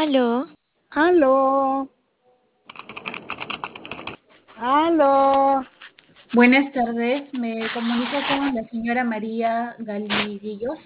Aló, Aló, aló. Buenas tardes, me comunico con la señora María Galiguillos.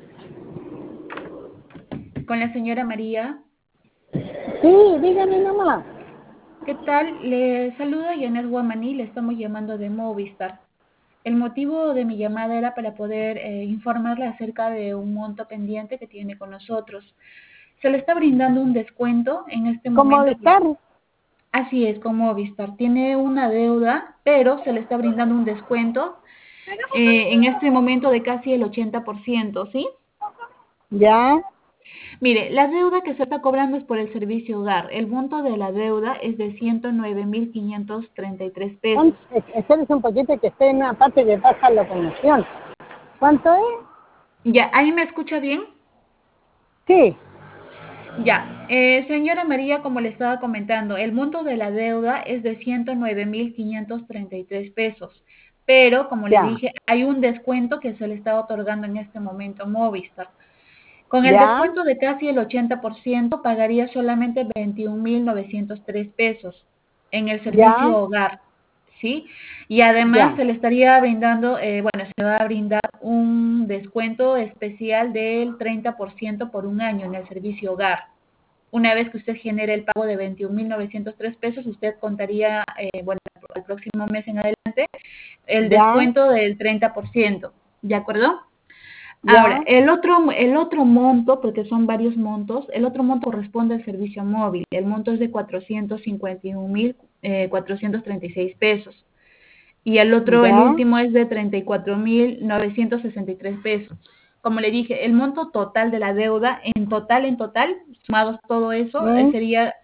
Con la señora María. Sí, dígame nomás. ¿Qué tal? Le saluda Janet Guamaní, le estamos llamando de Movistar. El motivo de mi llamada era para poder informarle acerca de un monto pendiente que tiene con nosotros. Se le está brindando un descuento en este ¿Cómo momento. estar? Así es, con Movistar. Tiene una deuda, pero se le está brindando un descuento en este momento de casi el 80%, ¿sí? Ya, Mire, la deuda que se está cobrando es por el servicio hogar. El monto de la deuda es de 109.533 pesos. espérese un poquito que estoy en una parte que pasa la conexión. ¿Cuánto es? Ya, ¿ahí me escucha bien? Sí, Ya, señora María, como le estaba comentando, el monto de la deuda es de 109.533 pesos. Pero, como le ya, dije, hay un descuento que se le está otorgando en este momento Movistar. Con el ya, descuento de casi el 80%, pagaría solamente 21.903 pesos en el ya, servicio hogar, ¿sí? Y además ya, se le estaría brindando, bueno, se va a brindar un descuento especial del 30% por un año en el servicio hogar. Una vez que usted genere el pago de 21.903 pesos, usted contaría, bueno, el próximo mes en adelante, el ya, descuento del 30%, ¿de acuerdo? Ahora, ya, el otro monto, porque son varios montos, el otro monto corresponde al servicio móvil. El monto es de 451.436 pesos. Y el ya, último es de 34.963 pesos. Como le dije, el monto total de la deuda, en total, sumados todo eso, mm, sería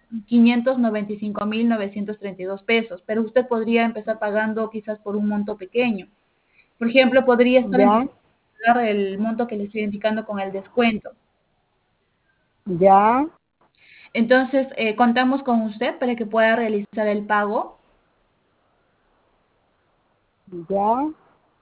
595.932 pesos. Pero usted podría empezar pagando quizás por un monto pequeño. Por ejemplo, podría estar ya, empezando a pagar el monto que le estoy indicando con el descuento. ya, Entonces, contamos con usted para que pueda realizar el pago. ya.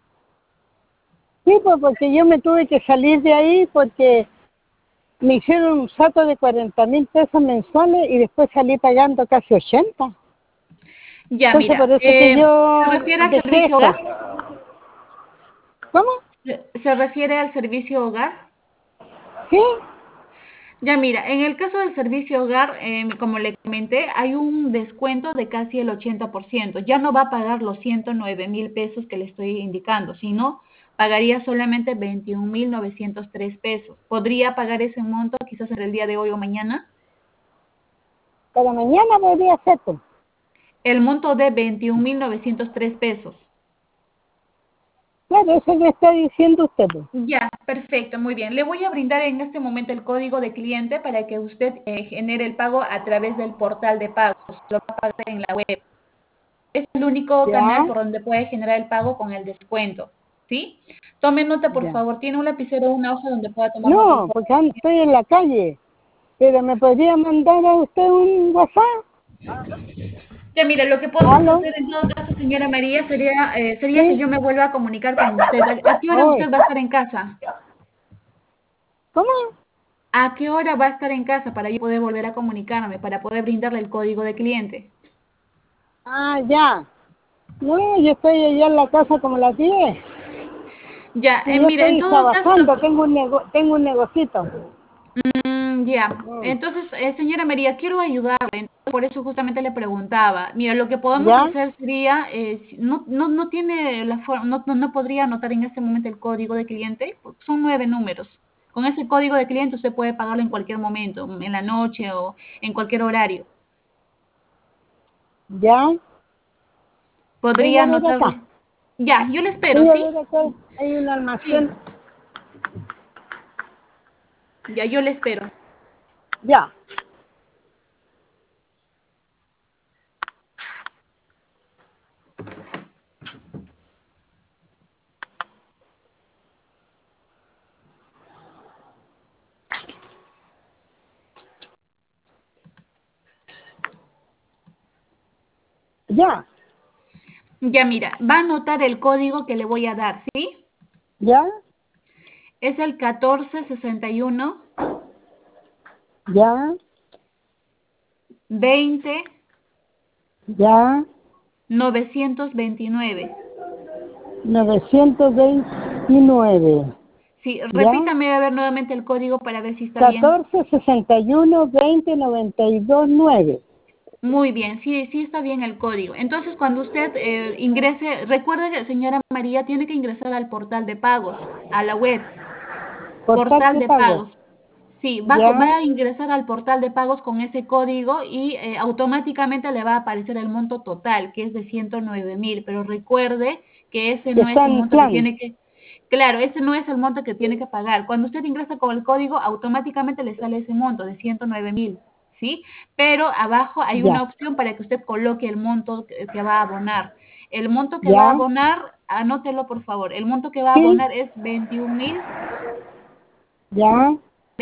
Sí, pues porque yo me tuve que salir de ahí porque me hicieron un saco de 40.000 pesos mensuales y después salí pagando casi 80. Ya, Entonces mira, por eso que ¿se yo refiere al dejé servicio eso. hogar? ¿Cómo? ¿Se refiere al servicio hogar? Sí, Ya, mira, en el caso del servicio hogar, como le comenté, hay un descuento de casi el 80%. Ya no va a pagar los 109.000 pesos que le estoy indicando, sino pagaría solamente 21.903 pesos. ¿Podría pagar ese monto quizás en el día de hoy o mañana? pero mañana podría ser, pues. El monto de 21.903 pesos. Claro, eso que está diciendo usted, pues. Ya, perfecto, muy bien. Le voy a brindar en este momento el código de cliente para que usted genere el pago a través del portal de pagos. Lo va a pagar en la web. Es el único canal Ya, por donde puede generar el pago con el descuento. ¿Sí? Tome nota, por ya. favor. ¿Tiene un lapicero o una hoja donde pueda tomar nota, No, por porque favor? estoy en la calle. Pero me podría mandar a usted un WhatsApp. Ya, mire, lo que podemos ¿Aló? hacer en todo caso, señora María, sería que Sí. yo me vuelva a comunicar con usted. ¿A qué hora Hoy. usted va a estar en casa? ¿Cómo? ¿A qué hora va a estar en casa para yo poder volver a comunicarme, para poder brindarle el código de cliente? Ah, ya. No, yo estoy allá en la casa como las 10. Ya, Y yo mire, en estoy todo caso, trabajando, tengo un negocito. ya. Mm. Entonces, señora María, quiero ayudarle, por eso justamente le preguntaba. Mira, lo que podemos ¿Ya? hacer sería, no tiene la forma, no podría anotar en este momento el código de cliente, porque son 9 números. Con ese código de cliente usted puede pagarlo en cualquier momento, en la noche o en cualquier horario. ¿Ya? Venga ¿Podría a ver anotarlo? acá. Ya, yo le espero, Venga a ¿sí? ver acá. Hay un Sí, almacén. ya, yo le espero. Ya. Ya. Ya, mira, va a anotar el código que le voy a dar, ¿sí? ¿Ya? Es el 1461. ¿Ya? 20 ya, 929. 929, Sí, ya, repítame a ver nuevamente el código para ver si está bien. 1461-20-92-9. Muy bien, sí, sí está bien el código. Entonces, cuando usted ingrese, recuerde que, señora María, tiene que ingresar al portal de pagos, a la web, Portal portal de de pago, pagos. Sí, va ya, a ingresar al portal de pagos con ese código y automáticamente le va a aparecer el monto total, que es de 109.000, pero recuerde que ese que no es está el en monto que plan, tiene que, claro, ese no es el monto que tiene que pagar. Cuando usted ingresa con el código, automáticamente le sale ese monto de 109.000, ¿sí? Pero abajo hay una ya, opción para que usted coloque el monto que va a abonar. El monto que va a ya, abonar, anótelo por favor, el monto que va a sí, abonar es 21.000 ya,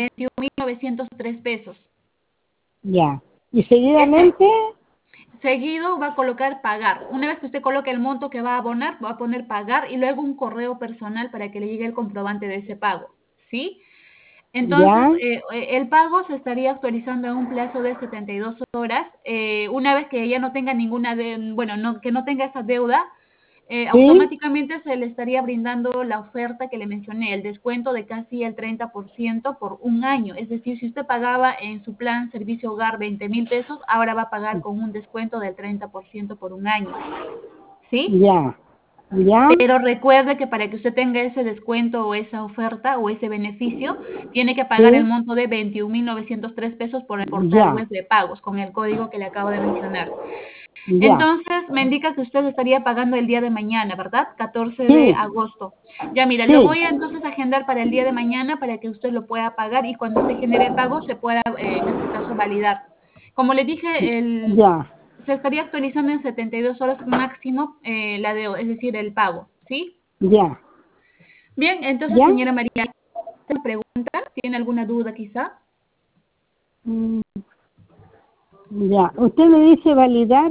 21.903 pesos. ya. Y Ese seguidamente, seguido va a colocar pagar. Una vez que usted coloque el monto que va a abonar, va a poner pagar y luego un correo personal para que le llegue el comprobante de ese pago, ¿sí? Entonces, ya, el pago se estaría actualizando en un plazo de 72 horas. Una vez que ya no tenga que no tenga esa deuda, sí, automáticamente se le estaría brindando la oferta que le mencioné, el descuento de casi el 30% por un año. Es decir, si usted pagaba en su plan servicio hogar 20.000 pesos, ahora va a pagar con un descuento del 30% por un año, ¿sí? ya, ya, Pero recuerde que para que usted tenga ese descuento o esa oferta o ese beneficio, tiene que pagar el sí, monto de 21.903 pesos por el portal ya, web de pagos con el código que le acabo de mencionar. ya, Entonces, me indica que usted estaría pagando el día de mañana, ¿verdad? 14 de sí, agosto. Ya, mira, lo sí, voy a entonces agendar para el día de mañana para que usted lo pueda pagar y cuando usted genere el pago se pueda, en este caso, validar. Como le dije, ya, se estaría actualizando en 72 horas máximo la deuda, es decir, el pago, ¿sí? ya, Bien, entonces, ya, señora María, ¿alguna pregunta? ¿Tiene alguna duda quizá? mm, ya. Usted me dice validar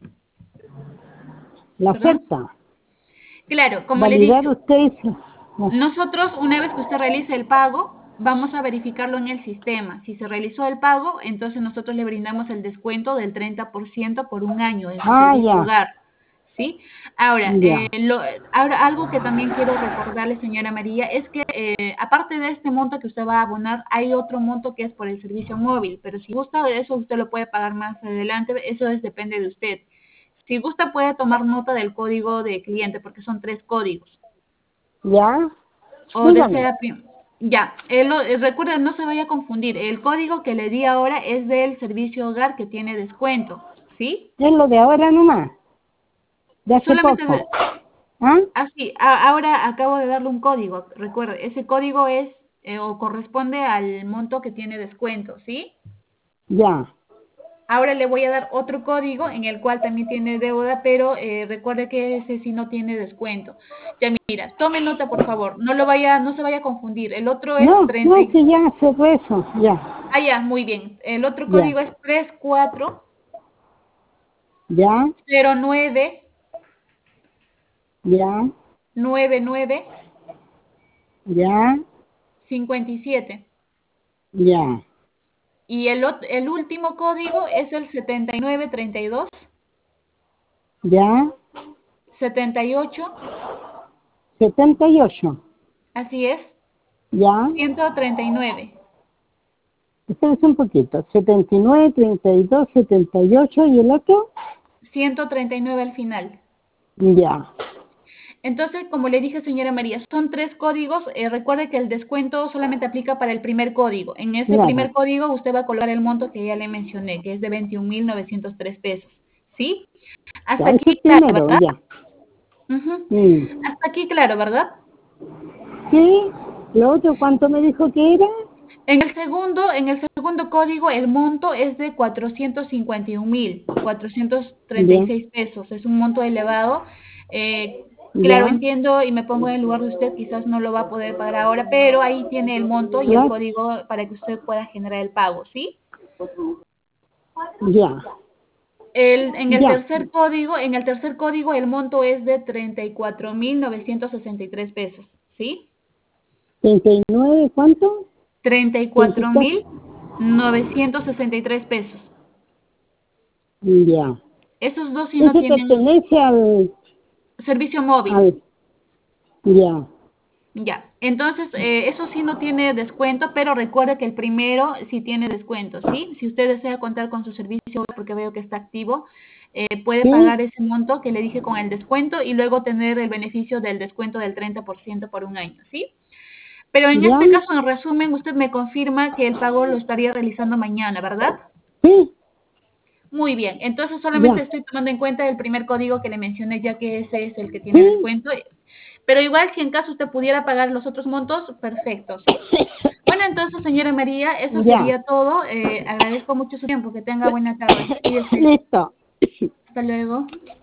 la ¿Perdón? oferta. Claro, como le Validar dije, usted dice, no, nosotros, una vez que usted realice el pago, vamos a verificarlo en el sistema. Si se realizó el pago, entonces nosotros le brindamos el descuento del 30% por un año en su servicio ya, hogar, ¿sí? Ahora, ya, ahora algo que también quiero recordarle, señora María, es que aparte de este monto que usted va a abonar, hay otro monto que es por el servicio móvil, pero si gusta de eso, usted lo puede pagar más adelante, depende de usted. Si gusta, puede tomar nota del código de cliente, porque son 3 códigos. ya, O dígame, desea, ya, recuerden, no se vaya a confundir, el código que le di ahora es del servicio hogar que tiene descuento, ¿sí? es lo de ahora nomás, de hace Solamente, poco, ¿ah? así, ahora acabo de darle un código, recuerde, ese código es o corresponde al monto que tiene descuento, ¿sí? Ya, Ahora le voy a dar otro código en el cual también tiene deuda, pero recuerde que ese sí no tiene descuento. Ya mira, tome nota por favor, no se vaya a confundir. El otro es no, 30. no, si ya se fue eso, ya, Ah, ya, muy bien. El otro ya, código es 34 ya, 09 ya, 99 ya, 57. ya, Y el último código es el 79 32 ya, 78. 78, Así es, ya, 139. espérese un poquito, 79, 32, 78 y el otro, 139 al final. ya, Entonces, como le dije, señora María, son 3 códigos. Recuerde que el descuento solamente aplica para el primer código. En ese claro, primer código usted va a colocar el monto que ya le mencioné, que es de 21.903 pesos. ¿Sí? Hasta ya, ese aquí, claro, primero, ¿verdad? ya, Ujú. mm. Hasta aquí, claro, ¿verdad? Sí, lo otro, ¿cuánto me dijo que era? En el segundo código, el monto es de 451.000, Ya, 436 pesos. Es un monto elevado. Claro, ya, entiendo y me pongo en el lugar de usted, quizás no lo va a poder pagar ahora, pero ahí tiene el monto y el claro, código para que usted pueda generar el pago, ¿sí? ya, ya, En el tercer código el monto es de 34.963 pesos, ¿sí? 39, ¿cuánto? treinta y cuatro 34, mil novecientos sesenta y tres pesos. Ya. Esos dos sí no Ese tienen pertenece al... servicio móvil. Ya. Ya, entonces eso sí no tiene descuento, pero recuerde que el primero sí tiene descuento, ¿sí? Si usted desea contar con su servicio, porque veo que está activo, puede Sí, pagar ese monto que le dije con el descuento y luego tener el beneficio del descuento del 30% por un año, ¿sí? Pero en ya. este caso, en resumen, usted me confirma que el pago lo estaría realizando mañana, ¿verdad? Sí, Muy bien, entonces solamente ya. estoy tomando en cuenta el primer código que le mencioné, ya que ese es el que tiene Sí. descuento. Pero igual, si en caso usted pudiera pagar los otros montos, perfecto, ¿sí? Bueno, entonces, señora María, eso Ya. sería todo. Agradezco mucho su tiempo. Que tenga buena tarde. Cuídese. Listo. Hasta luego.